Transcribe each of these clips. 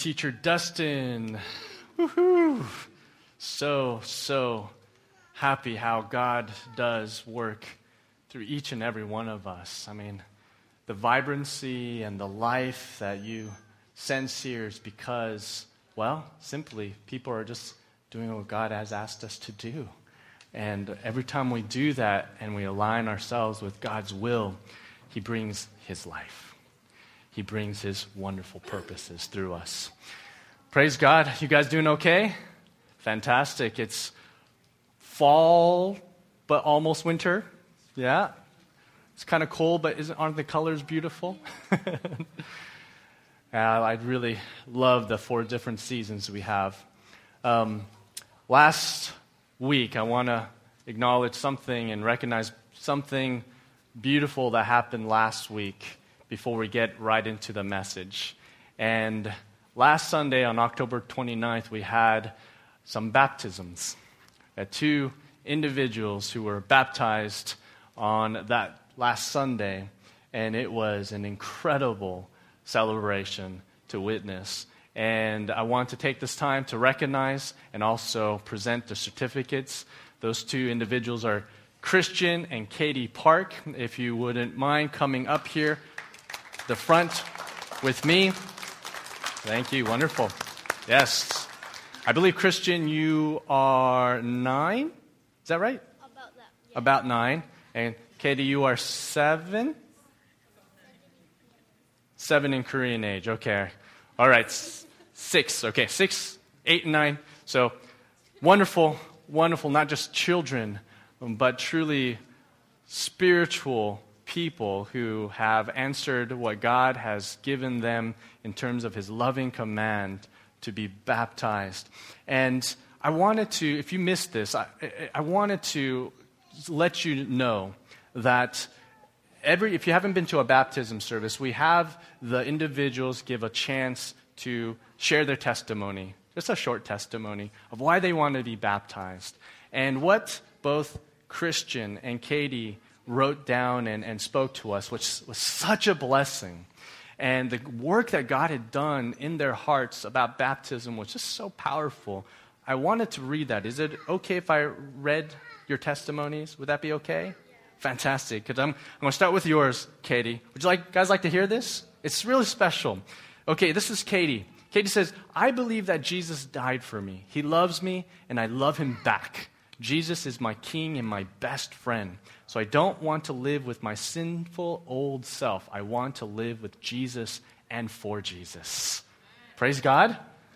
teacher Dustin. Woohoo! So happy how God does work through each and every one of us. I mean, the vibrancy and the life that you sense here is because, well, simply people are just doing what God has asked us to do. And every time we do that and we align ourselves with God's will, He brings His life. He brings His wonderful purposes through us. Praise God. You guys doing okay? Fantastic. It's fall, but almost winter. Yeah. It's kind of cold, but aren't the colors beautiful? I really love the 4 different seasons we have. Last week, I want to acknowledge something and recognize something beautiful that happened last week before we get right into the message. And last Sunday on October 29th, we had some baptisms. 2 individuals who were baptized on that last Sunday, and it was an incredible celebration to witness. And I want to take this time to recognize and also present the certificates. Those 2 individuals are Christian and Katie Park. If you wouldn't mind coming up here, the front with me. Thank you. Wonderful. Yes. I believe, Christian, you are 9. Is that right? About that. Yeah. About 9. And Katie, you are 7? 7 in Korean age. Okay. All right. 6. Okay. 6, 8, and 9. So wonderful, not just children, but truly spiritual people who have answered what God has given them in terms of His loving command to be baptized. And I wanted to, if you missed this, I wanted to let you know that if you haven't been to a baptism service, we have the individuals give a chance to share their testimony, just a short testimony of why they want to be baptized. And what both Christian and Katie wrote down and spoke to us, which was such a blessing. And the work that God had done in their hearts about baptism was just so powerful. I wanted to read that. Is it okay if I read your testimonies? Would that be okay? Yeah. Fantastic. Because I'm going to start with yours, Katie. Would you guys like to hear this? It's really special. Okay, this is Katie. Katie says, I believe that Jesus died for me. He loves me, and I love Him back. Jesus is my King and my best friend. So I don't want to live with my sinful old self. I want to live with Jesus and for Jesus. Praise God.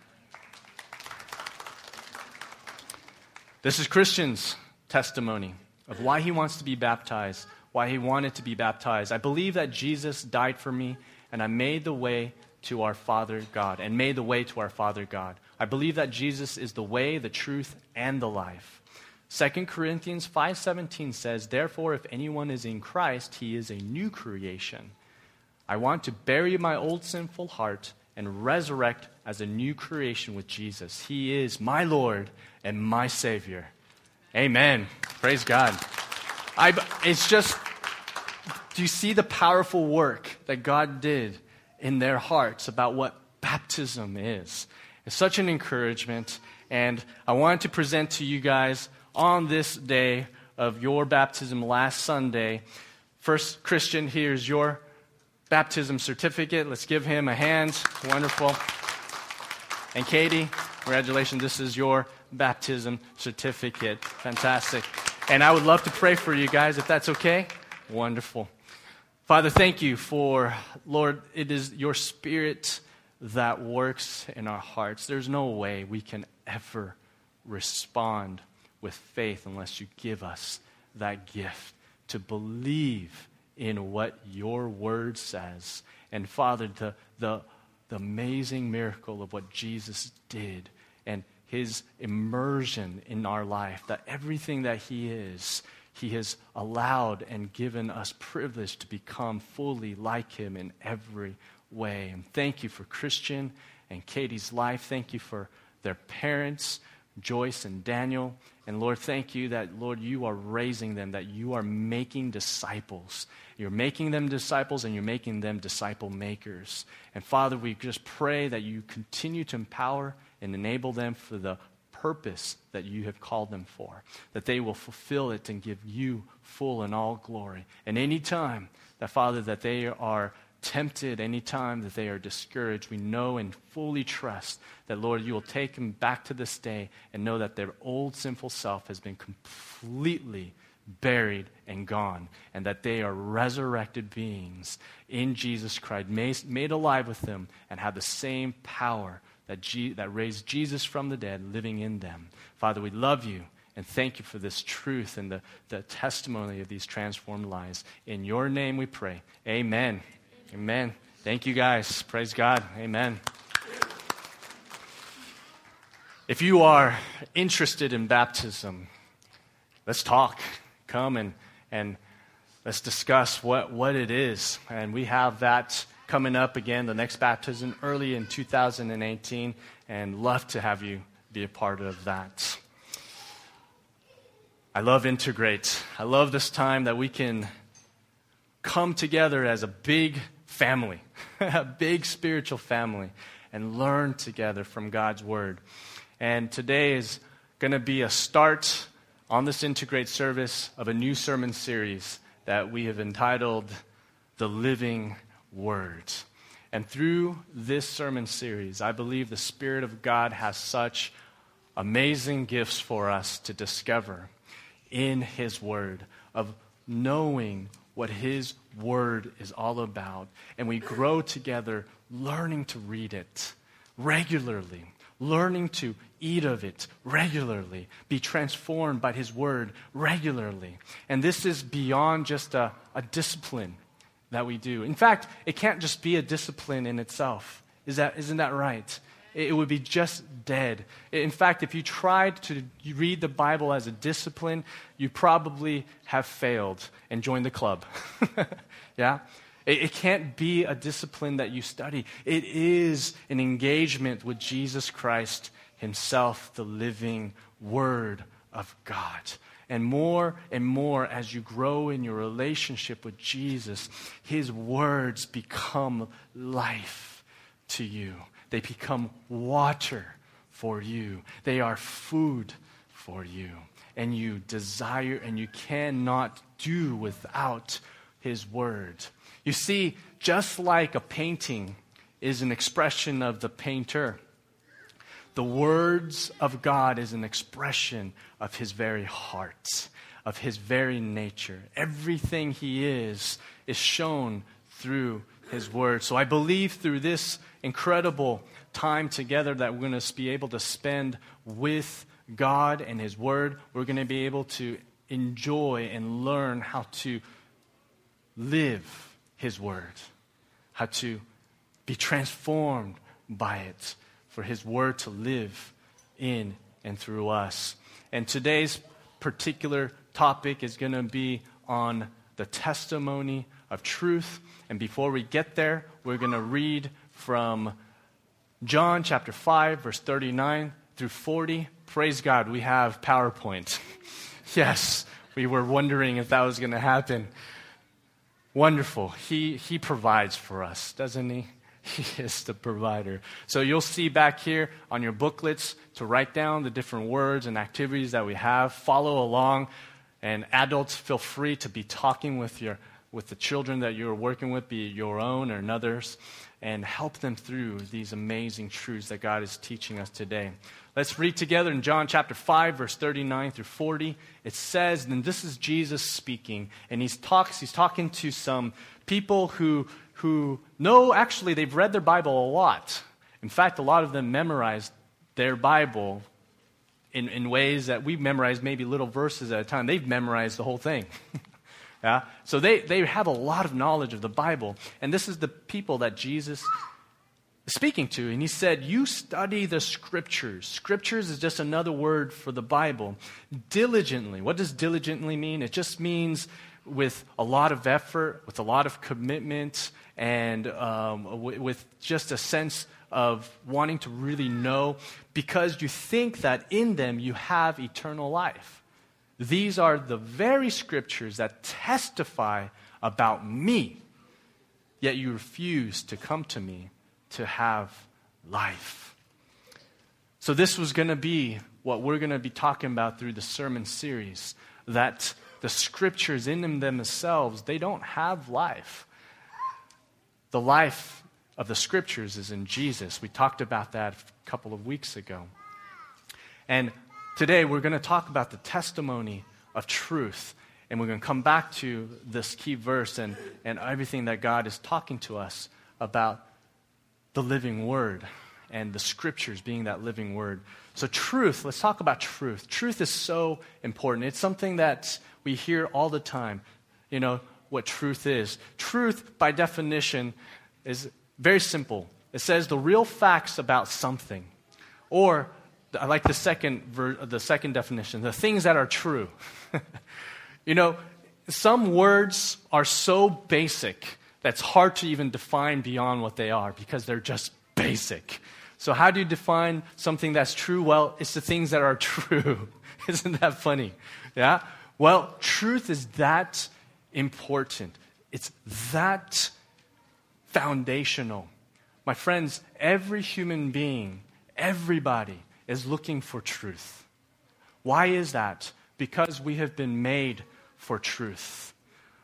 This is Christian's testimony of why he wants to be baptized, why he wanted to be baptized. I believe that Jesus died for me, and I made the way to our Father God, and made the way to our Father God. I believe that Jesus is the way, the truth, and the life. 2 Corinthians 5:17 says, therefore, if anyone is in Christ, he is a new creation. I want to bury my old sinful heart and resurrect as a new creation with Jesus. He is my Lord and my Savior. Amen. Praise God. It's just, do you see the powerful work that God did in their hearts about what baptism is? It's such an encouragement, and I wanted to present to you guys on this day of your baptism last Sunday. First, Christian, here's your baptism certificate. Let's give him a hand. Wonderful. And Katie, congratulations. This is your baptism certificate. Fantastic. And I would love to pray for you guys, if that's okay. Wonderful. Father, thank you for, Lord, it is your Spirit that works in our hearts. There's no way we can ever respond with faith unless you give us that gift to believe in what your word says. And Father, the amazing miracle of what Jesus did and His immersion in our life, that everything that He is, He has allowed and given us privilege to become fully like Him in every way. And thank you for Christian and Katie's life. Thank you for their parents Joyce and Daniel. And Lord, thank you that, Lord, you are raising them, that you are making disciples. You're making them disciples and you're making them disciple makers. And Father, we just pray that you continue to empower and enable them for the purpose that you have called them for, that they will fulfill it and give you full and all glory. And any time that, Father, that they are tempted, any time that they are discouraged, we know and fully trust that, Lord, you will take them back to this day and know that their old sinful self has been completely buried and gone, and that they are resurrected beings in Jesus Christ, made alive with them, and have the same power that raised Jesus from the dead living in them. Father, we love you and thank you for this truth and the testimony of these transformed lives. In your name we pray. Amen. Amen. Thank you guys. Praise God. Amen. If you are interested in baptism, let's talk. Come and let's discuss what it is. And we have that coming up again, the next baptism, early in 2018, and love to have you be a part of that. I love Integrate. I love this time that we can come together as a big family, a big spiritual family, and learn together from God's Word. And today is going to be a start on this Integrate service of a new sermon series that we have entitled The Living Word. And through this sermon series, I believe the Spirit of God has such amazing gifts for us to discover in His Word, of knowing what His Word is all about. And we grow together learning to read it regularly, learning to eat of it regularly, be transformed by His Word regularly. And this is beyond just a discipline that we do. In fact, it can't just be a discipline in itself. Isn't that right? It would be just dead. In fact, if you tried to read the Bible as a discipline, you probably have failed and joined the club. Yeah? It can't be a discipline that you study. It is an engagement with Jesus Christ Himself, the living Word of God. And more as you grow in your relationship with Jesus, His words become life to you. They become water for you. They are food for you. And you desire and you cannot do without His Word. You see, just like a painting is an expression of the painter, the words of God is an expression of His very heart, of His very nature. Everything He is shown through His Word. So I believe through this incredible time together that we're going to be able to spend with God and His Word, we're going to be able to enjoy and learn how to live His Word, how to be transformed by it, for His Word to live in and through us. And today's particular topic is going to be on the testimony of truth. And before we get there, we're going to read from John chapter 5, verse 39 through 40. Praise God, we have PowerPoint. Yes, we were wondering if that was going to happen. Wonderful. He provides for us, doesn't He? He is the provider. So you'll see back here on your booklets to write down the different words and activities that we have. Follow along. And adults, feel free to be talking with the children that you're working with, be it your own or another's, and help them through these amazing truths that God is teaching us today. Let's read together in John chapter 5, verse 39 through 40. It says, and this is Jesus speaking, and he's talking to some people who know, actually, they've read their Bible a lot. In fact, a lot of them memorized their Bible in ways that we've memorized maybe little verses at a time. They've memorized the whole thing. Yeah? So they have a lot of knowledge of the Bible. And this is the people that Jesus is speaking to. And He said, you study the Scriptures. Scriptures is just another word for the Bible. Diligently. What does diligently mean? It just means with a lot of effort, with a lot of commitment, and with just a sense of wanting to really know because you think that in them you have eternal life. These are the very scriptures that testify about me, yet you refuse to come to me to have life. So this was going to be what we're going to be talking about through the sermon series, that the scriptures in them themselves, they don't have life. The life of the scriptures is in Jesus. We talked about that a couple of weeks ago. And today we're going to talk about the testimony of truth. And we're going to come back to this key verse and everything that God is talking to us about the living word and the scriptures being that living word. So truth, let's talk about truth. Truth is so important. It's something that we hear all the time, you know, what truth is. Truth, by definition, is very simple. It says the real facts about something. Or, I like the second definition, the things that are true. You know, some words are so basic that's hard to even define beyond what they are because they're just basic. So how do you define something that's true? Well, it's the things that are true. Isn't that funny? Yeah? Well, truth is that important. It's that foundational. My friends, every human being, everybody is looking for truth. Why is that? Because we have been made for truth.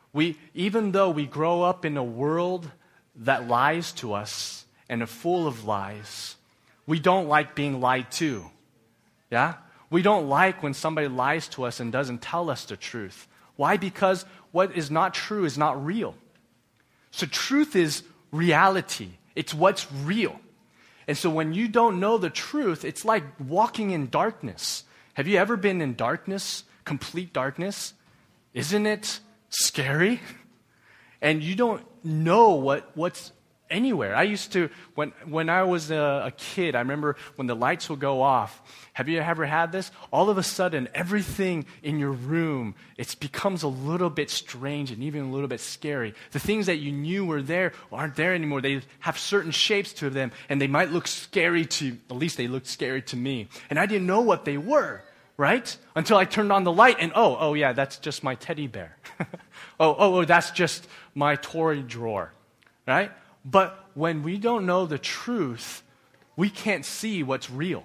Even though we grow up in a world that lies to us and are full of lies, we don't like being lied to. Yeah? We don't like when somebody lies to us and doesn't tell us the truth. Why? Because what is not true is not real. So truth is reality. It's what's real. And so when you don't know the truth, it's like walking in darkness. Have you ever been in darkness, complete darkness? Isn't it scary? And you don't know what's anywhere. I used to, when I was a kid, I remember when the lights would go off. Have you ever had this? All of a sudden, everything in your room, it becomes a little bit strange and even a little bit scary. The things that you knew were there aren't there anymore. They have certain shapes to them, and they might look scary to, at least they looked scary to me. And I didn't know what they were, right? Until I turned on the light, and oh yeah, that's just my teddy bear. oh, that's just my toy drawer, right? But when we don't know the truth, we can't see what's real.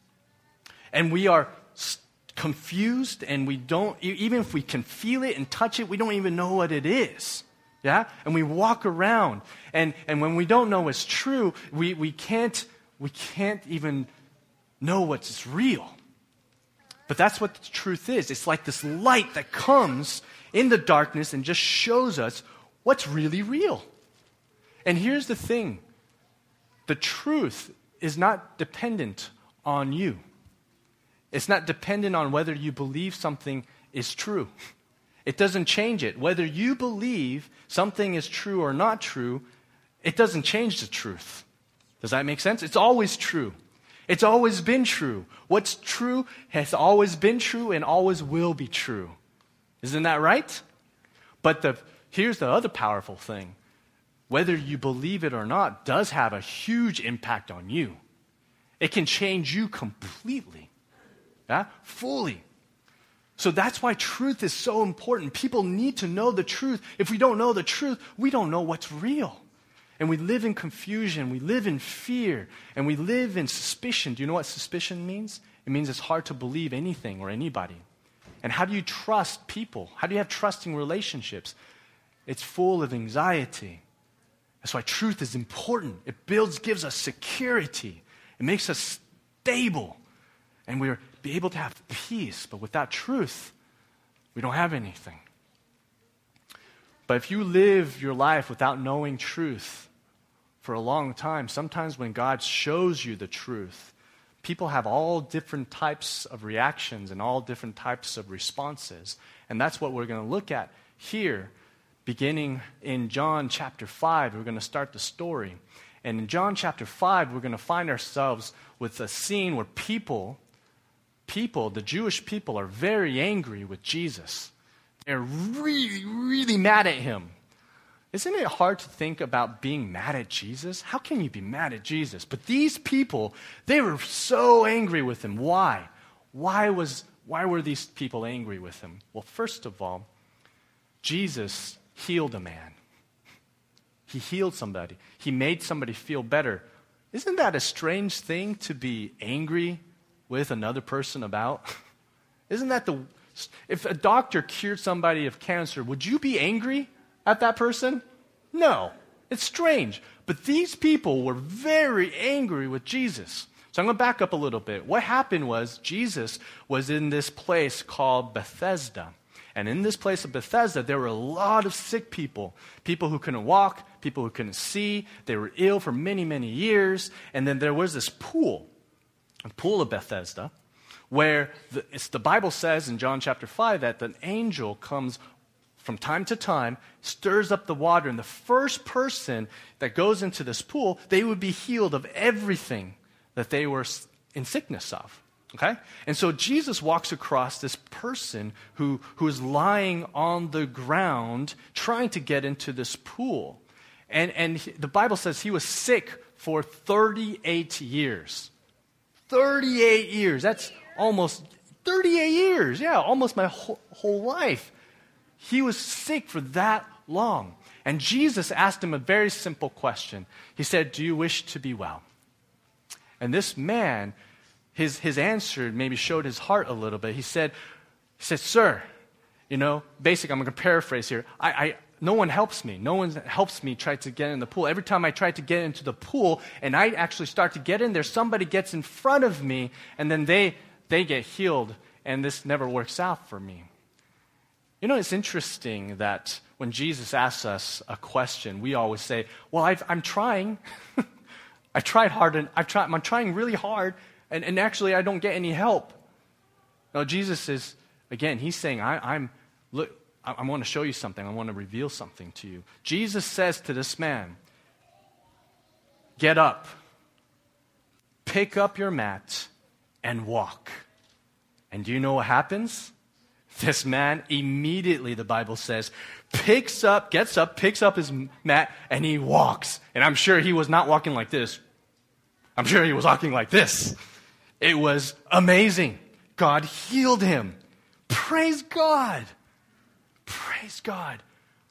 And we are confused, and we don't, even if we can feel it and touch it, we don't even know what it is. Yeah? And we walk around, and when we don't know what's true, we can't even know what's real. But that's what the truth is. It's like this light that comes in the darkness and just shows us what's really real. And here's the thing. The truth is not dependent on you. It's not dependent on whether you believe something is true. It doesn't change it. Whether you believe something is true or not true, it doesn't change the truth. Does that make sense? It's always true. It's always been true. What's true has always been true and always will be true. Isn't that right? But here's the other powerful thing. Whether you believe it or not does have a huge impact on you. It can change you completely. Yeah? Fully. So that's why truth is so important. People need to know the truth. If we don't know the truth, we don't know what's real. And we live in confusion, we live in fear, and we live in suspicion. Do you know what suspicion means? It means it's hard to believe anything or anybody. And how do you trust people? How do you have trusting relationships? It's full of anxiety. That's why truth is important. It gives us security. It makes us stable. And we're be able to have peace. But without truth, we don't have anything. But if you live your life without knowing truth for a long time, sometimes when God shows you the truth, people have all different types of reactions and all different types of responses. And that's what we're going to look at here. Beginning in John chapter 5, we're going to start the story. And in John chapter 5, we're going to find ourselves with a scene where people, the Jewish people, are very angry with Jesus. They're really, really mad at him. Isn't it hard to think about being mad at Jesus? How can you be mad at Jesus? But these people, they were so angry with him. Why? Why were these people angry with him? Well, first of all, Jesus healed a man. He healed somebody. He made somebody feel better. Isn't that a strange thing to be angry with another person about? Isn't that if a doctor cured somebody of cancer, would you be angry at that person? No. It's strange. But these people were very angry with Jesus. So I'm going to back up a little bit. What happened was Jesus was in this place called Bethesda. And in this place of Bethesda, there were a lot of sick people. People who couldn't walk, people who couldn't see. They were ill for many, many years. And then there was this pool, a pool of Bethesda, where the Bible says in John chapter 5 that an angel comes from time to time, stirs up the water, and the first person that goes into this pool, they would be healed of everything that they were in sickness of. Okay? And so Jesus walks across this person who is lying on the ground trying to get into this pool. And the Bible says he was sick for 38 years. 38 years. That's almost 38 years. Yeah, almost my whole life. He was sick for that long. And Jesus asked him a very simple question. He said, "Do you wish to be well?" And this man, his answer maybe showed his heart a little bit. He said, "Sir, basically I'm going to paraphrase here. No one helps me. No one helps me try to get in the pool. Every time I try to get into the pool and I actually start to get in there, somebody gets in front of me and then they get healed and this never works out for me." It's interesting that when Jesus asks us a question, we always say, "Well, I'm trying. I tried hard, and I'm trying really hard, and actually I don't get any help." No, Jesus is, again, he's saying, I want to show you something. I want to reveal something to you. Jesus says to this man, "Get up, pick up your mat, and walk." And do you know what happens? This man immediately, the Bible says, gets up, picks up his mat, and he walks. And I'm sure he was not walking like this. I'm sure he was walking like this. It was amazing. God healed him. Praise God. Praise God.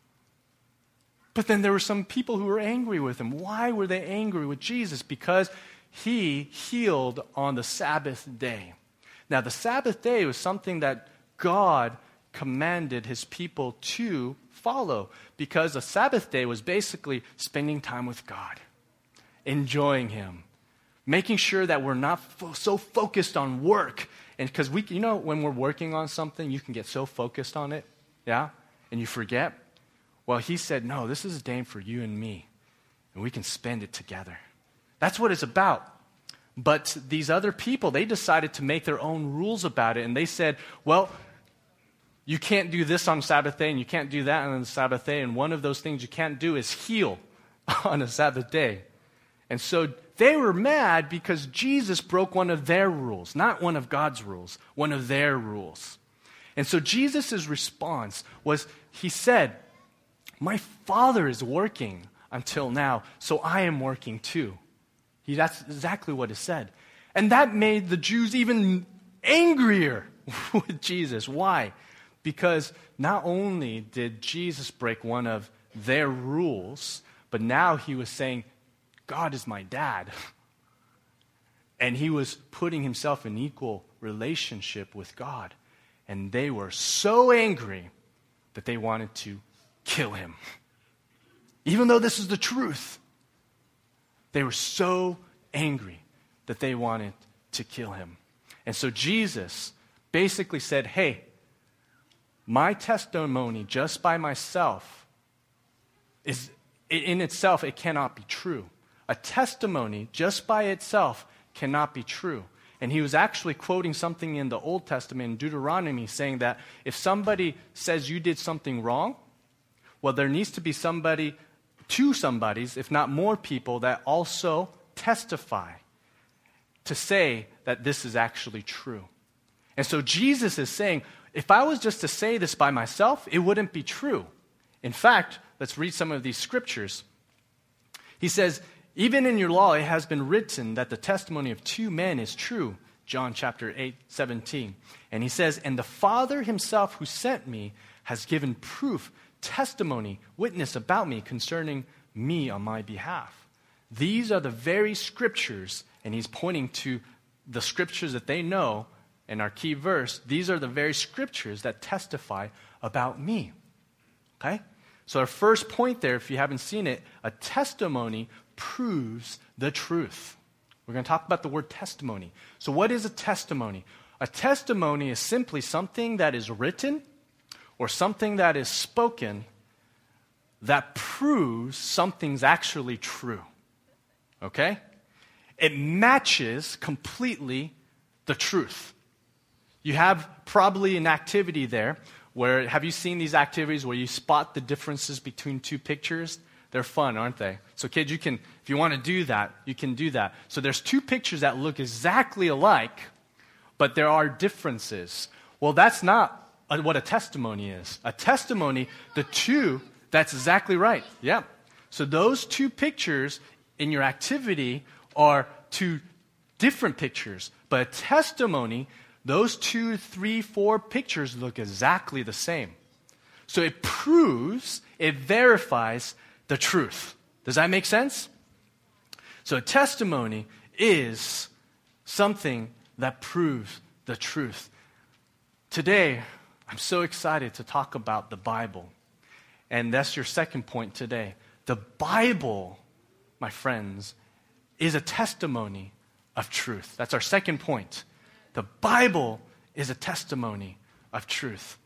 But then there were some people who were angry with him. Why were they angry with Jesus? Because he healed on the Sabbath day. Now, the Sabbath day was something that God commanded his people to follow, because a Sabbath day was basically spending time with God, enjoying him, making sure that we're not so focused on work. And because when we're working on something, you can get so focused on it, yeah, and you forget. Well, he said, no, this is a day for you and me, and we can spend it together. That's what it's about. But these other people, they decided to make their own rules about it, and they said, well, you can't do this on Sabbath day, and you can't do that on the Sabbath day, and one of those things you can't do is heal on a Sabbath day. And so they were mad because Jesus broke one of their rules, not one of God's rules, one of their rules. And so Jesus' response was, he said, "My Father is working until now, so I am working too." That's exactly what it said. And that made the Jews even angrier with Jesus. Why? Because not only did Jesus break one of their rules, but now he was saying, God is my dad. And he was putting himself in equal relationship with God. And they were so angry that they wanted to kill him. Even though this is the truth. They were so angry that they wanted to kill him. And so Jesus basically said, hey, my testimony just by myself is, in itself, it cannot be true. A testimony just by itself cannot be true. And he was actually quoting something in the Old Testament, in Deuteronomy, saying that if somebody says you did something wrong, well, there needs to be two somebodies, if not more people, that also testify to say that this is actually true. And so Jesus is saying, if I was just to say this by myself, it wouldn't be true. In fact, let's read some of these scriptures. He says, even in your law it has been written that the testimony of two men is true. John chapter 8:17. And he says, and the Father himself who sent me has given proof, testimony, witness about me concerning me on my behalf. These are the very scriptures, and he's pointing to the scriptures that they know in our key verse. These are the very scriptures that testify about me. Okay? So our first point there, if you haven't seen it, a testimony proves the truth. We're going to talk about the word testimony. So what is a testimony? A testimony is simply something that is written or something that is spoken that proves something's actually true. Okay? It matches completely the truth. You have probably an activity there where, have you seen these activities where you spot the differences between two pictures? They're fun, aren't they? So kids, you can, if you want to do that, you can do that. So there's two pictures that look exactly alike, but there are differences. Well, that's not what a testimony is. A testimony, the two, that's exactly right. Yeah. So those two pictures in your activity are two different pictures. But a testimony, those 2, 3, 4 pictures look exactly the same. So it proves, it verifies the truth. Does that make sense? So a testimony is something that proves the truth. Today, I'm so excited to talk about the Bible. And that's your second point today. The Bible, my friends, is a testimony of truth. That's our second point. The Bible is a testimony of truth.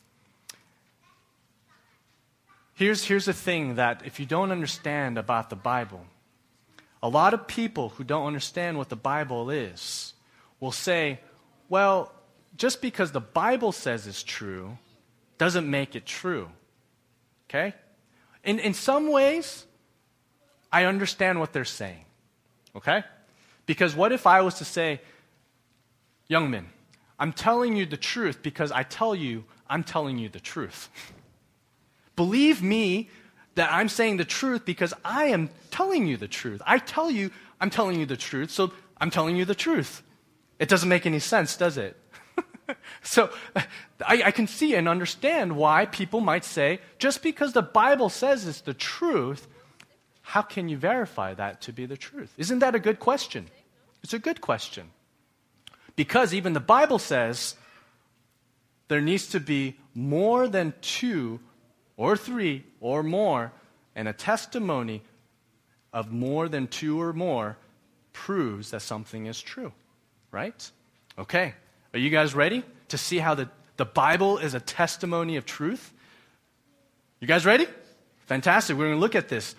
Here's the thing that if you don't understand about the Bible, a lot of people who don't understand what the Bible is will say, well, just because the Bible says it's true doesn't make it true. Okay? In some ways, I understand what they're saying. Okay? Because what if I was to say, young men, I'm telling you the truth because I tell you I'm telling you the truth. Believe me that I'm saying the truth because I am telling you the truth. I tell you I'm telling you the truth, so I'm telling you the truth. It doesn't make any sense, does it? So I can see and understand why people might say, just because the Bible says it's the truth, how can you verify that to be the truth? Isn't that a good question? It's a good question. Because even the Bible says there needs to be more than 2 or 3 or more, and a testimony of more than 2 or more proves that something is true. Right? Okay. Are you guys ready to see how the Bible is a testimony of truth? You guys ready? Fantastic. We're going to look at this.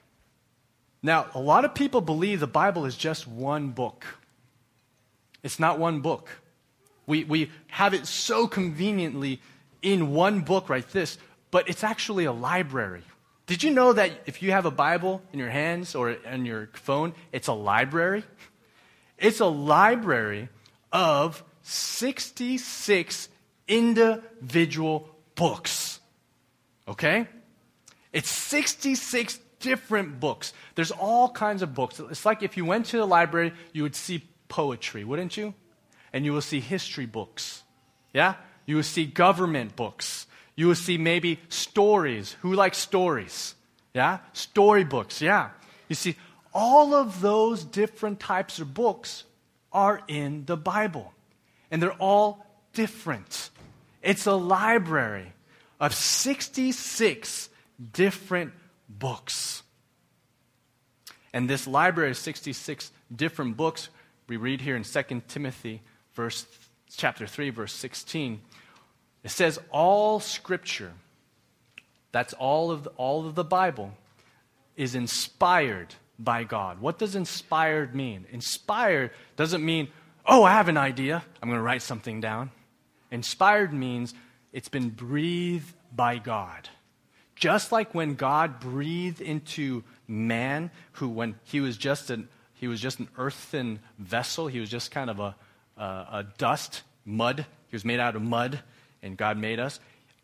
Now, a lot of people believe the Bible is just one book. It's not one book. We have it so conveniently in one book like this, but it's actually a library. Did you know that if you have a Bible in your hands or on your phone, it's a library? It's a library of 66 individual books. Okay? It's 66 different books. There's all kinds of books. It's like if you went to the library, you would see poetry, wouldn't you? And you will see history books. Yeah? You will see government books. You will see maybe stories. Who likes stories? Yeah? Storybooks, yeah. You see, all of those different types of books are in the Bible. And they're all different. It's a library of 66 different books. And this library of 66 different books, we read here in 2 Timothy chapter 3, verse 16. It says all Scripture, that's all of the Bible, is inspired by God. What does inspired mean? Inspired doesn't mean, oh, I have an idea, I'm going to write something down. Inspired means it's been breathed by God. Just like when God breathed into man, who when he was just an earthen vessel, he was just kind of a dust, mud. He was made out of mud, and God made us.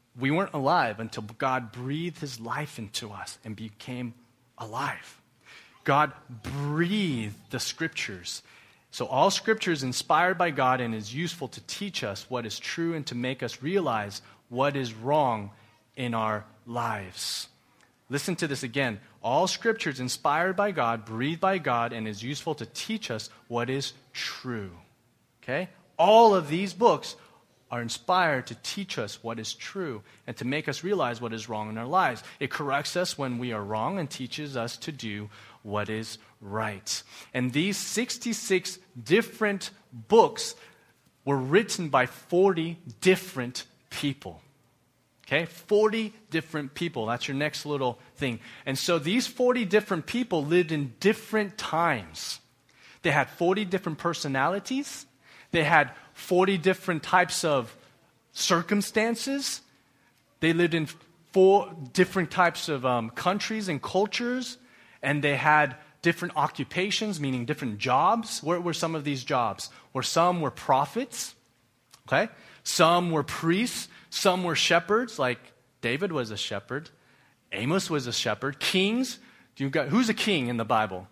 we weren't alive until God breathed his life into us and became alive. God breathed the scriptures. So all scripture is inspired by God and is useful to teach us what is true and to make us realize what is wrong in our lives. Listen to this again. All scripture is inspired by God, breathed by God, and is useful to teach us what is true. Okay? All of these books are inspired to teach us what is true and to make us realize what is wrong in our lives. It corrects us when we are wrong and teaches us to do what is right. And these 66 different books were written by 40 different people. Okay, 40 different people. That's your next little thing. And so these 40 different people lived in different times. They had 40 different personalities. They had 40 different types of circumstances. They lived in 4 different types of countries and cultures. And they had different occupations, meaning different jobs. What were some of these jobs? Some were prophets. Okay? Some were priests. Some were shepherds, like David was a shepherd. Amos was a shepherd. Kings. Who's a king in the Bible?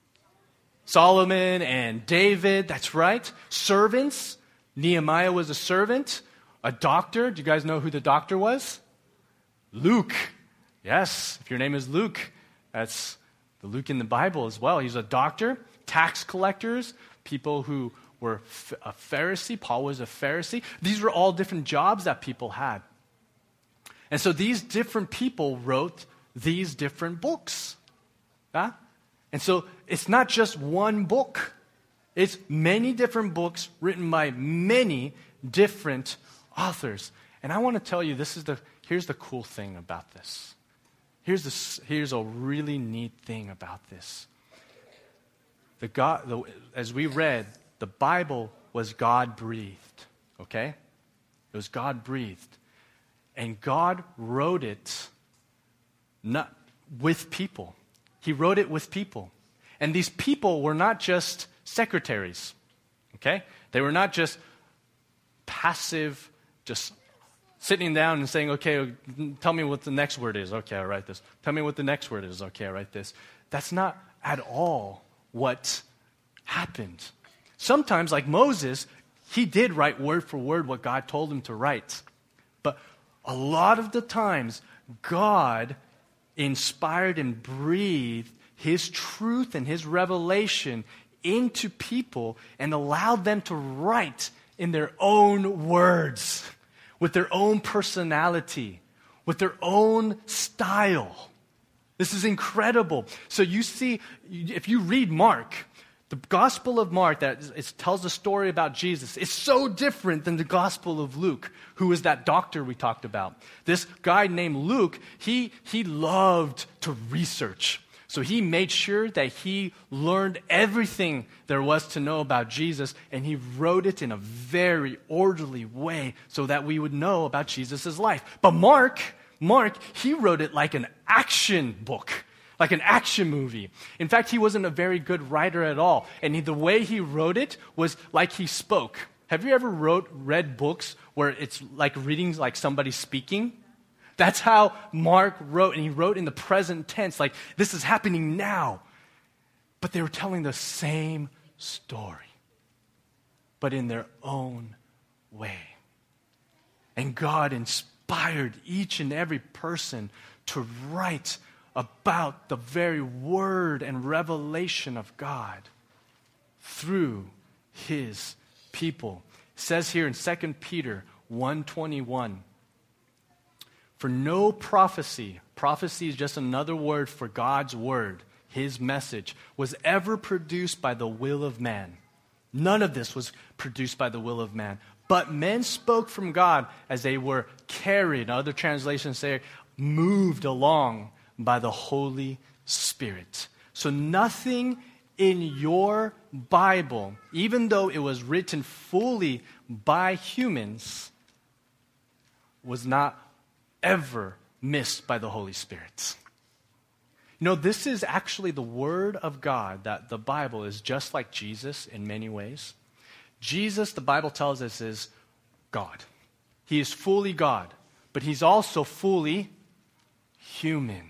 Solomon and David, that's right. Servants. Nehemiah was a servant. A doctor. Do you guys know who the doctor was? Luke. Yes, if your name is Luke, that's the Luke in the Bible as well. He's a doctor. Tax collectors, people who were a Pharisee. Paul was a Pharisee. These were all different jobs that people had. And so these different people wrote these different books. Yeah? And so it's not just one book. It's many different books written by many different authors. And I want to tell you, here's the cool thing about this. Here's a really neat thing about this. As we read, the Bible was God-breathed, okay? It was God-breathed. And God wrote it not with people. He wrote it with people. And these people were not just secretaries, okay? They were not just passive, just sitting down and saying, okay, tell me what the next word is. Okay, I'll write this. Tell me what the next word is. Okay, I'll write this. That's not at all what happened. Sometimes, like Moses, he did write word for word what God told him to write. But a lot of the times, God inspired and breathed his truth and his revelation into people and allowed them to write in their own words, with their own personality, with their own style. This is incredible. So you see, if you read Mark, the Gospel of Mark that tells a story about Jesus is so different than the Gospel of Luke, who is that doctor we talked about. This guy named Luke, he loved to research. So he made sure that he learned everything there was to know about Jesus, and he wrote it in a very orderly way so that we would know about Jesus' life. But Mark, he wrote it like an action book, like an action movie. In fact, he wasn't a very good writer at all. And the way he wrote it was like he spoke. Have you ever read books where it's like reading like somebody speaking? That's how Mark wrote, and he wrote in the present tense, like this is happening now. But they were telling the same story, but in their own way. And God inspired each and every person to write about the very word and revelation of God through his people. It says here in 2 Peter 1:21, for no prophecy is just another word for God's word, his message, was ever produced by the will of man. None of this was produced by the will of man. But men spoke from God as they were carried, other translations say, moved along by the Holy Spirit. So nothing in your Bible, even though it was written fully by humans, was not ever missed by the Holy Spirit. You know, this is actually the Word of God, that the Bible is just like Jesus in many ways. Jesus, the Bible tells us, is God. He is fully God. but he's also fully human.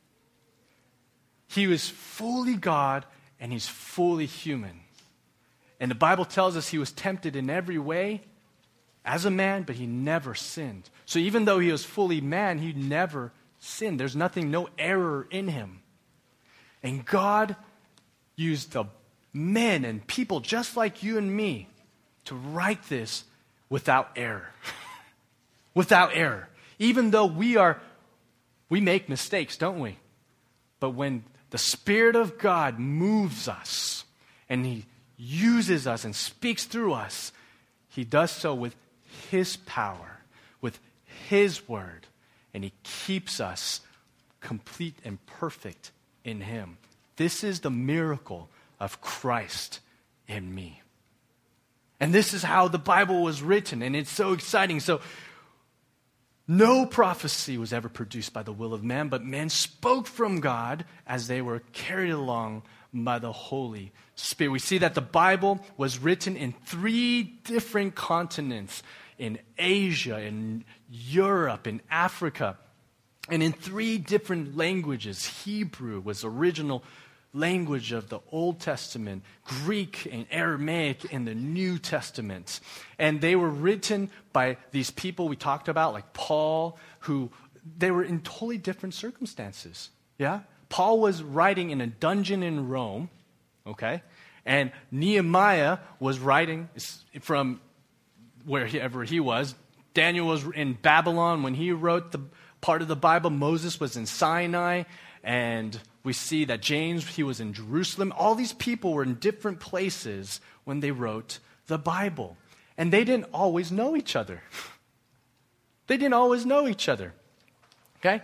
He was fully God and he's fully human. And the Bible tells us he was tempted in every way as a man, but he never sinned. So even though he was fully man, he never sinned. There's no error in him. And God used the men and people just like you and me to write this without error. Without error. Even though we make mistakes, don't we? But when the Spirit of God moves us and he uses us and speaks through us, he does so with his power, with his word, and he keeps us complete and perfect in him. This is the miracle of Christ in me. And this is how the Bible was written, and it's so exciting. So, no prophecy was ever produced by the will of man, but men spoke from God as they were carried along by the Holy Spirit. We see that the Bible was written in 3 different continents, in Asia, in Europe, in Africa, and in 3 different languages. Hebrew was the original language of the Old Testament, Greek and Aramaic in the New Testament. And they were written by these people we talked about, like Paul, who they were in totally different circumstances. Yeah? Paul was writing in a dungeon in Rome, okay? And Nehemiah was writing from wherever he was. Daniel was in Babylon when he wrote the part of the Bible. Moses was in Sinai, and we see that James, he was in Jerusalem. All these people were in different places when they wrote the Bible. And they didn't always know each other. They didn't always know each other. Okay?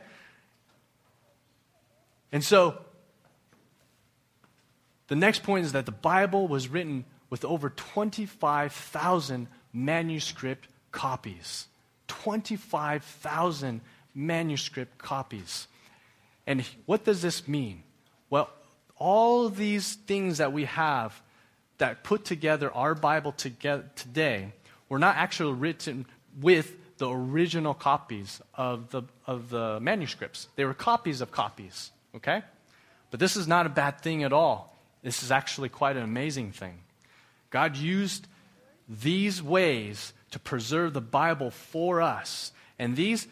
And so, the next point is that the Bible was written with over 25,000 manuscript copies. 25,000 manuscript copies. And what does this mean? Well, all of these things that we have that put together our Bible today were not actually written with the original copies of the manuscripts. They were copies of copies, okay? But this is not a bad thing at all. This is actually quite an amazing thing. God used these ways to preserve the Bible for us. And these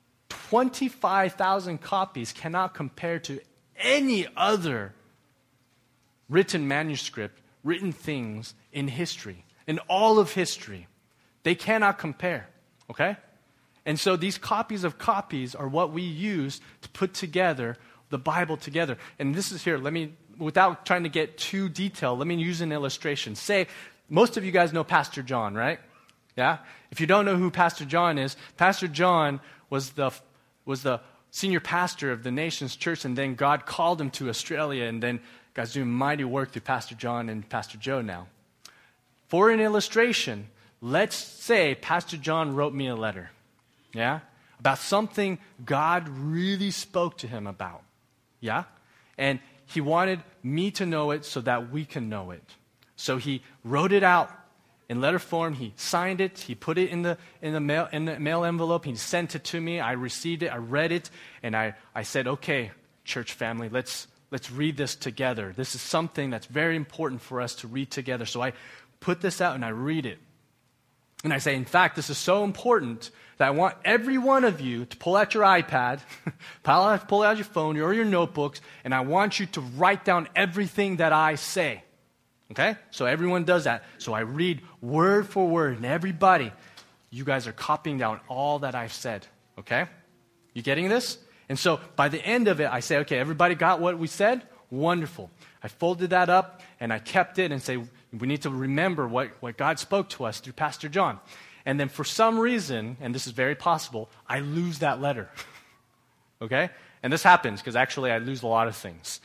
25,000 copies cannot compare to any other written manuscript, written things in history, in all of history. They cannot compare, okay? And so these copies of copies are what we use to put together the Bible together. And this is here, without trying to get too detailed, let me use an illustration. Say, most of you guys know Pastor John, right? Yeah? If you don't know who Pastor John is, Pastor John was the senior pastor of the Nations Church, and then God called him to Australia, and then God's doing mighty work through Pastor John and Pastor Joe now. For an illustration, let's say Pastor John wrote me a letter, yeah, about something God really spoke to him about, yeah, and he wanted me to know it so that we can know it. So he wrote it out in letter form. He signed it. He put it in the mail envelope. He sent it to me. I received it. I read it, and I said, "Okay, church family, let's read this together. This is something that's very important for us to read together." So I put this out and I read it, and I say, "In fact, this is so important that I want every one of you to pull out your iPad, pull out your phone or your notebooks, and I want you to write down everything that I say." Okay? So everyone does that. So I read word for word, and everybody, you guys are copying down all that I've said. Okay? You getting this? And so by the end of it, I say, okay, everybody got what we said? Wonderful. I folded that up, and I kept it and say, we need to remember what God spoke to us through Pastor John. And then for some reason, and this is very possible, I lose that letter. Okay? And this happens because actually I lose a lot of things.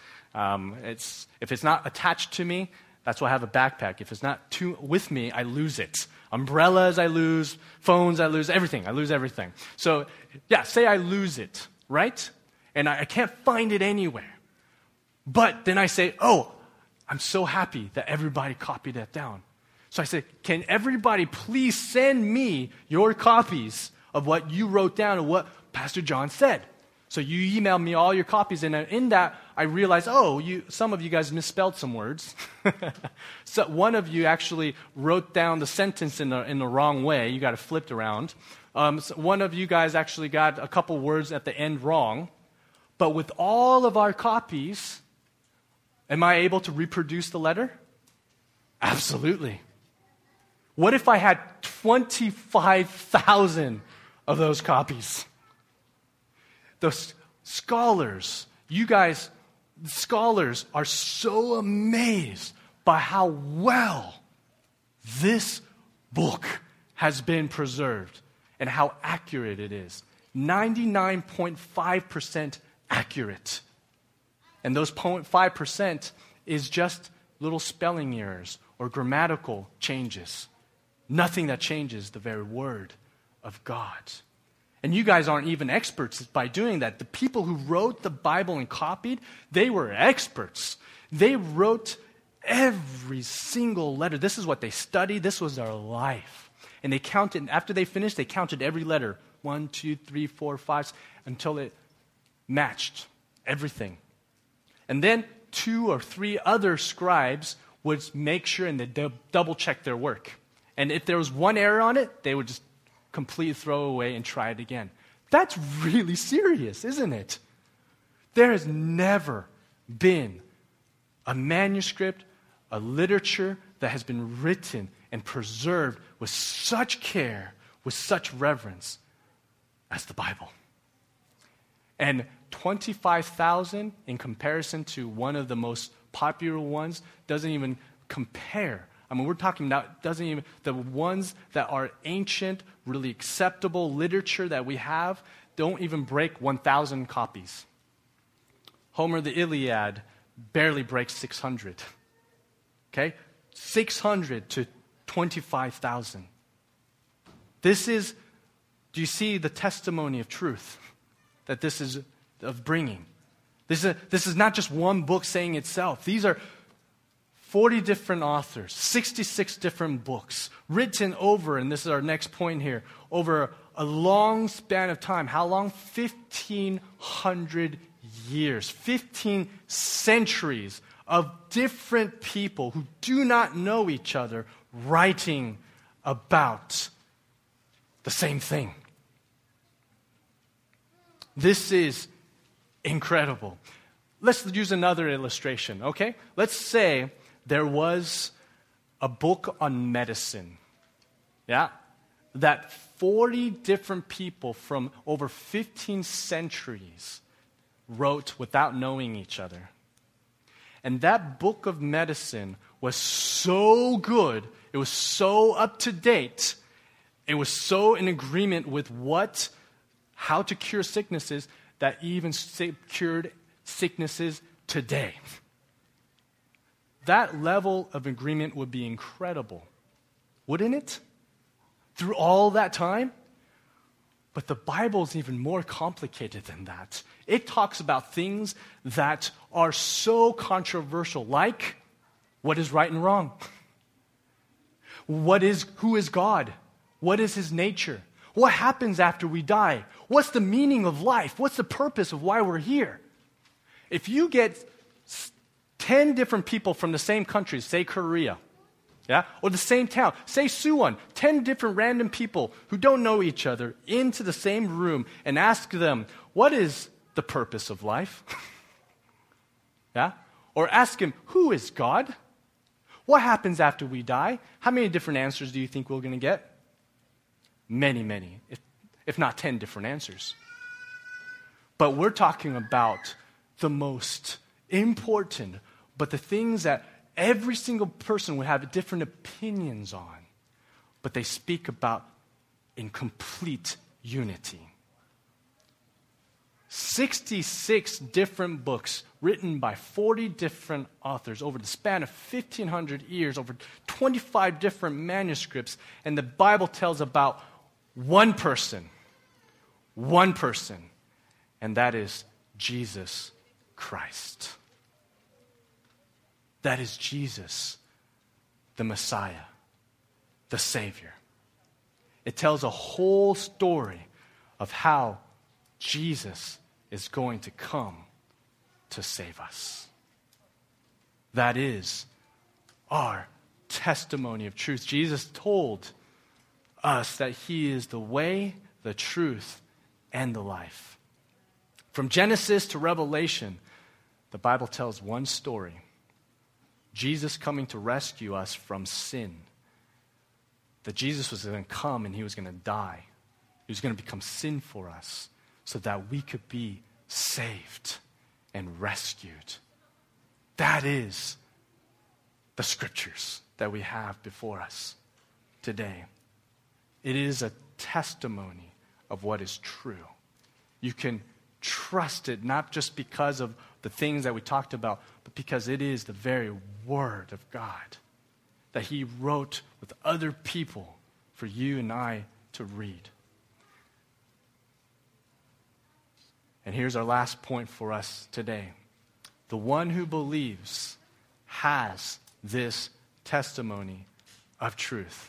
If it's not attached to me, that's why I have a backpack. If it's not with me, I lose it. Umbrellas I lose, phones I lose, everything. I lose everything. So, yeah, say I lose it, right? And I can't find it anywhere. But then I say, oh, I'm so happy that everybody copied that down. So I say, can everybody please send me your copies of what you wrote down and what Pastor John said. So you emailed me all your copies, and in that, I realized, some of you guys misspelled some words. So one of you actually wrote down the sentence in the wrong way. You got it flipped around. So one of you guys actually got a couple words at the end wrong. But with all of our copies, am I able to reproduce the letter? Absolutely. What if I had 25,000 of those copies? The scholars, scholars are so amazed by how well this book has been preserved and how accurate it is. 99.5% accurate. And those 0.5% is just little spelling errors or grammatical changes. Nothing that changes the very word of God. And you guys aren't even experts by doing that. The people who wrote the Bible and copied, they were experts. They wrote every single letter. This is what they studied. This was their life. And they counted, after they finished, they counted every letter. 1, 2, 3, 4, 5, until it matched everything. And then 2 or 3 other scribes would make sure and they double check their work. And if there was one error on it, they would just completely throw away and try it again. That's really serious, isn't it? There has never been a manuscript, a literature that has been written and preserved with such care, with such reverence as the Bible. And 25,000 in comparison to one of the most popular ones doesn't even compare. I mean, we're talking about the ones that are ancient, really acceptable literature that we have don't even break 1,000 copies. Homer, the Iliad, barely breaks 600. Okay? 600 to 25,000. This is, do you see the testimony of truth that this is of bringing? This is not just one book saying itself. These are 40 different authors, 66 different books, written over, and this is our next point here, over a long span of time. How long? 1,500 years, 15 centuries of different people who do not know each other writing about the same thing. This is incredible. Let's use another illustration, okay? Let's say there was a book on medicine, that 40 different people from over 15 centuries wrote without knowing each other. And that book of medicine was so good, it was so up to date, it was so in agreement with how to cure sicknesses that even cured sicknesses today. That level of agreement would be incredible, wouldn't it? Through all that time? But the Bible is even more complicated than that. It talks about things that are so controversial, like what is right and wrong? Who is God? What is his nature? What happens after we die? What's the meaning of life? What's the purpose of why we're here? If you get 10 different people from the same country, say Korea, or the same town, say Suwon, 10 different random people who don't know each other into the same room and ask them, what is the purpose of life? Or ask him, who is God? What happens after we die? How many different answers do you think we're going to get? Many, if not 10 different answers. But we're talking about the most important, but the things that every single person would have different opinions on, but they speak about in complete unity. 66 different books written by 40 different authors over the span of 1,500 years, over 25 different manuscripts, and the Bible tells about one person, and that is Jesus Christ. That is Jesus, the Messiah, the Savior. It tells a whole story of how Jesus is going to come to save us. That is our testimony of truth. Jesus told us that he is the way, the truth, and the life. From Genesis to Revelation, the Bible tells one story. Jesus coming to rescue us from sin. That Jesus was going to come and he was going to die. He was going to become sin for us so that we could be saved and rescued. That is the scriptures that we have before us today. It is a testimony of what is true. You can trust it not just because of the things that we talked about, but because it is the very Word of God that he wrote with other people for you and I to read. And here's our last point for us today. The one who believes has this testimony of truth.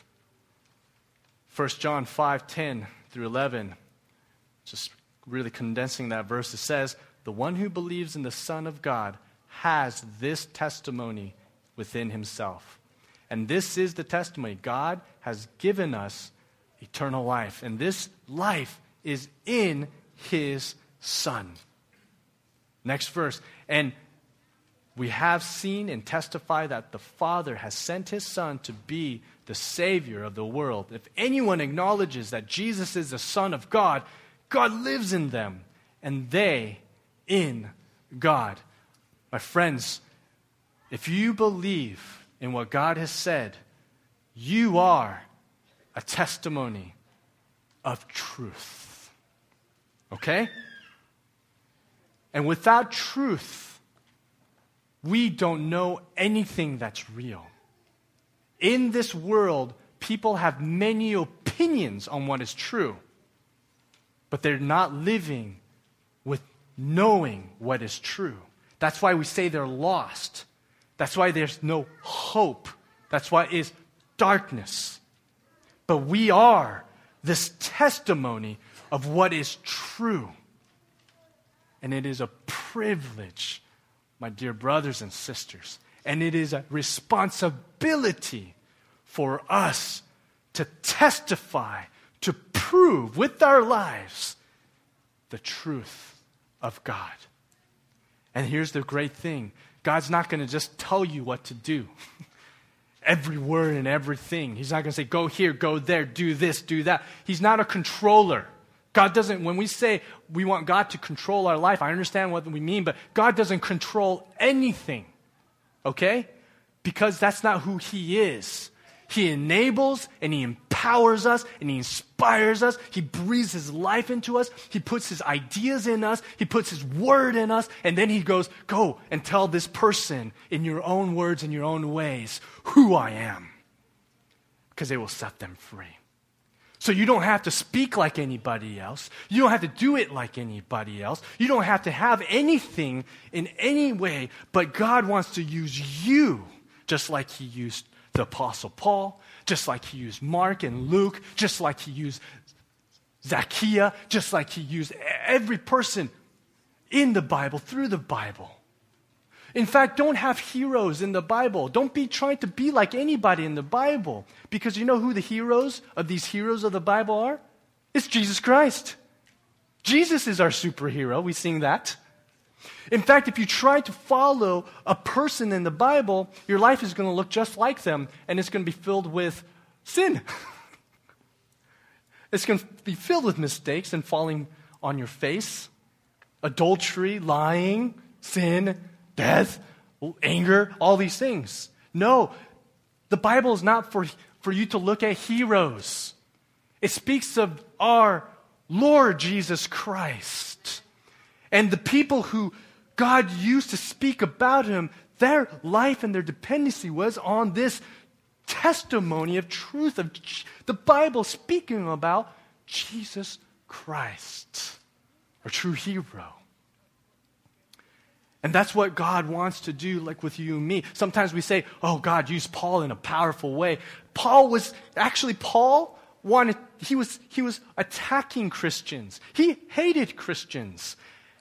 1 John 5:10 through 11, just really condensing that verse, it says, the one who believes in the Son of God has this testimony within himself. And this is the testimony. God has given us eternal life. And this life is in his Son. Next verse. And we have seen and testify that the Father has sent his Son to be the Savior of the world. If anyone acknowledges that Jesus is the Son of God, God lives in them, and they in God. My friends, if you believe in what God has said, you are a testimony of truth. Okay? And without truth, we don't know anything that's real. In this world, people have many opinions on what is true, but they're not living with knowing what is true. That's why we say they're lost. That's why there's no hope. That's why it's darkness. But we are this testimony of what is true. And it is a privilege, my dear brothers and sisters, and it is a responsibility for us to testify, to prove with our lives the truth of God. And here's the great thing. God's not going to just tell you what to do. Every word and everything. He's not going to say, go here, go there, do this, do that. He's not a controller. God doesn't, when we say we want God to control our life, I understand what we mean, but God doesn't control anything. Okay? Because that's not who he is. He enables and he empowers us and he inspires us. He breathes his life into us. He puts his ideas in us. He puts his word in us. And then he goes, go and tell this person in your own words and your own ways who I am. Because it will set them free. So you don't have to speak like anybody else. You don't have to do it like anybody else. You don't have to have anything in any way. But God wants to use you just like he used the Apostle Paul, just like he used Mark and Luke, just like he used Zacchaeus, just like he used every person in the Bible, through the Bible. In fact, don't have heroes in the Bible. Don't be trying to be like anybody in the Bible. Because you know who the heroes of these heroes of the Bible are? It's Jesus Christ. Jesus is our superhero. We sing that. In fact, if you try to follow a person in the Bible, your life is going to look just like them, and it's going to be filled with sin. It's going to be filled with mistakes and falling on your face, adultery, lying, sin, death, anger, all these things. No, the Bible is not for you to look at heroes. It speaks of our Lord Jesus Christ. And the people who God used to speak about him, their life and their dependency was on this testimony of truth, of the Bible speaking about Jesus Christ, our true hero. And that's what God wants to do, like with you and me. Sometimes we say, oh, God used Paul in a powerful way. Paul he was attacking Christians. He hated Christians.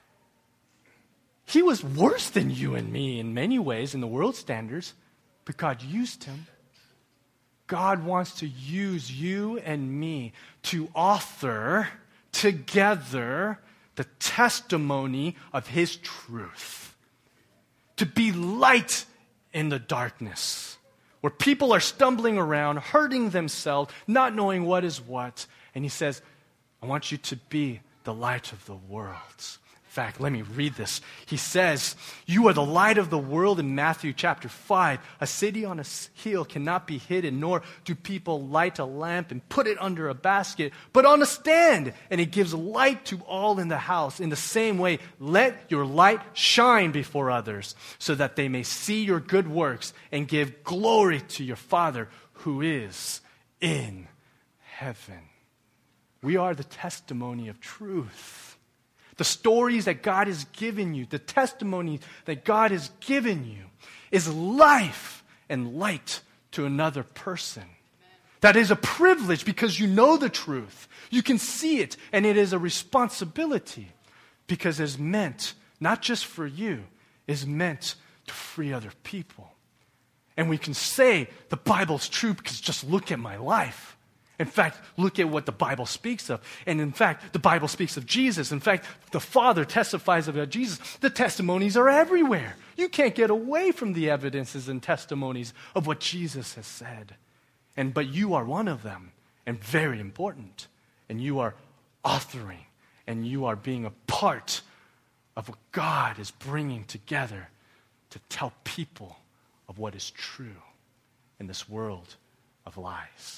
He was worse than you and me in many ways in the world standards, but God used him. God wants to use you and me to author together the testimony of his truth. To be light in the darkness, where people are stumbling around, hurting themselves, not knowing what is what. And he says, I want you to be the light of the world. In fact, let me read this. He says, you are the light of the world in Matthew chapter 5. A city on a hill cannot be hidden, nor do people light a lamp and put it under a basket, but on a stand, and it gives light to all in the house. In the same way, let your light shine before others, so that they may see your good works and give glory to your Father who is in heaven. We are the testimony of truth. The stories that God has given you, the testimony that God has given you is life and light to another person. That is a privilege because you know the truth. You can see it, and it is a responsibility because it's meant, not just for you, it's meant to free other people. And we can say the Bible's true because just look at my life. In fact, look at what the Bible speaks of. And in fact, the Bible speaks of Jesus. In fact, the Father testifies about Jesus. The testimonies are everywhere. You can't get away from the evidences and testimonies of what Jesus has said. But you are one of them, and very important. And you are authoring, and you are being a part of what God is bringing together to tell people of what is true in this world of lies.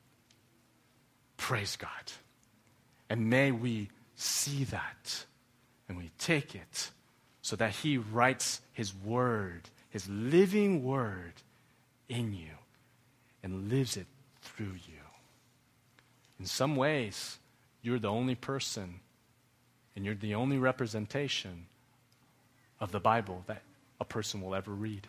Praise God. And may we see that and we take it so that he writes his word, his living word in you and lives it through you. In some ways, you're the only person and you're the only representation of the Bible that a person will ever read.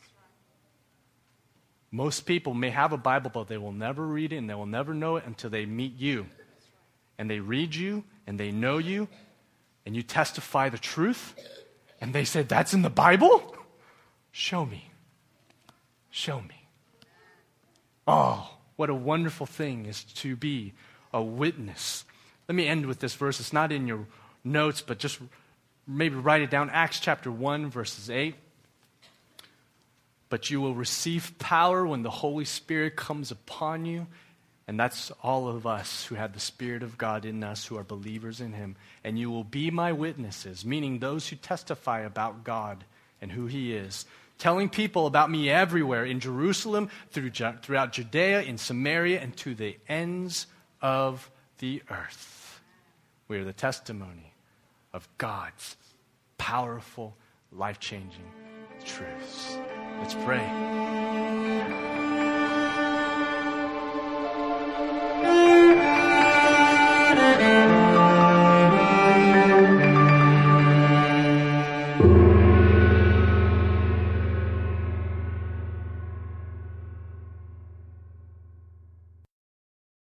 Most people may have a Bible, but they will never read it and they will never know it until they meet you. And they read you and they know you and you testify the truth and they say, that's in the Bible? Show me. Show me. Oh, what a wonderful thing is to be a witness. Let me end with this verse. It's not in your notes, but just maybe write it down. Acts chapter 1, verses 8. But you will receive power when the Holy Spirit comes upon you. And that's all of us who have the Spirit of God in us, who are believers in him. And you will be my witnesses, meaning those who testify about God and who he is. Telling people about me everywhere, in Jerusalem, throughout Judea, in Samaria, and to the ends of the earth. We are the testimony of God's powerful, life-changing truths. Let's pray.